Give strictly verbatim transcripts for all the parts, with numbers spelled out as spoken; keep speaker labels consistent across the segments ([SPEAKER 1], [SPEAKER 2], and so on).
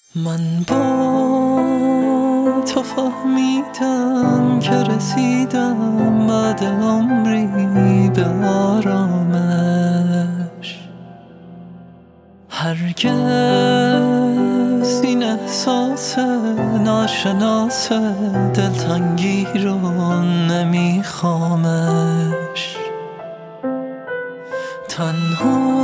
[SPEAKER 1] من با تو فهمیدم که رسیدم بعد عمری به آرامش. هرگز این احساس ناشناس دلتنگی رو نمیخوامش. تنها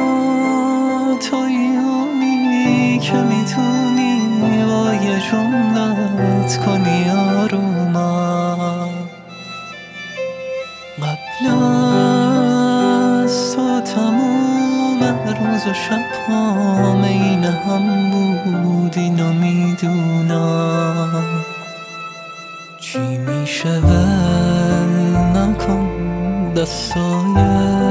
[SPEAKER 1] تویی اونی که میتونی با یه جملت کنی آرومم. قبل از تو تموم روز و شب هم این هم بود، اینو میدونم. چی میشه ول نکن دستای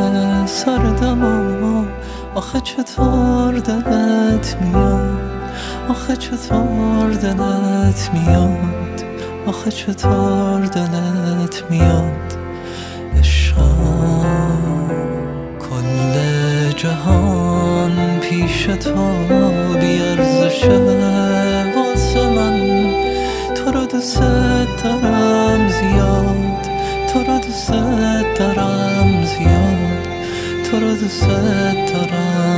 [SPEAKER 1] سردمو، آخه چطور دلت میاد، آخه چطور دلت میاد، آخه چطور دلت میاد. عشقم کل جهان پیش تو بیارزشه واسه من. تو رو دوست دارم زیاد، تو رو دوست دارم زیاد، تو رو دوست دارم